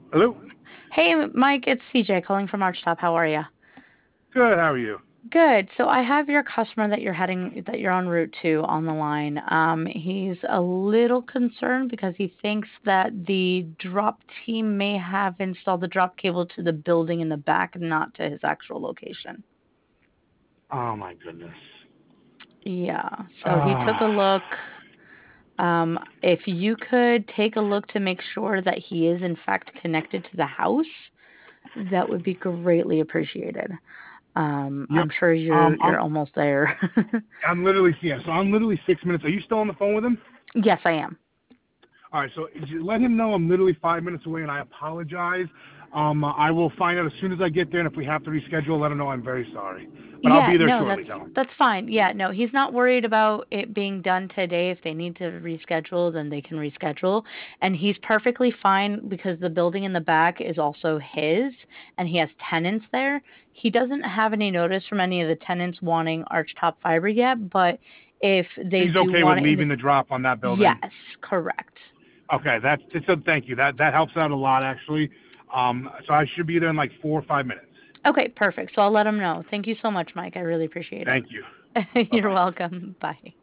Hello. Hey, Mike, it's CJ calling from Archtop. How are you? Good. How are you? Good. So I have your customer that you're en route to on the line. He's a little concerned because he thinks that the drop team may have installed the drop cable to the building in the back, not to his actual location. Oh my goodness. Yeah. So he took a Ah. look. If you could take a look to make sure that he is in fact connected to the house, that would be greatly appreciated. Yep. I'm sure Um. you're I'm. almost there. I'm literally. Yeah. So I'm literally 6 minutes. Are you still on the phone with him? Yes, I am. All right. So let him know I'm literally 5 minutes away, and I apologize. I will find out as soon as I get there, and if we have to reschedule, let him know I'm very sorry. But I'll Yeah, be there no, shortly. that's Tell him. that's fine. Yeah, no, he's not worried about it being done today. If they need to reschedule, then they can reschedule. And he's perfectly fine because the building in the back is also his and he has tenants there. He doesn't have any notice from any of the tenants wanting archtop fiber yet, but if they He's do okay with want it in the leaving the drop on that building. yes, correct. Okay. That's. So thank you. That helps out a lot actually. So I should be there in like 4 or 5 minutes. Okay, perfect. So I'll let him know. Thank you so much, Mike. I really appreciate Thank you. it. Bye You're bye. welcome. Bye.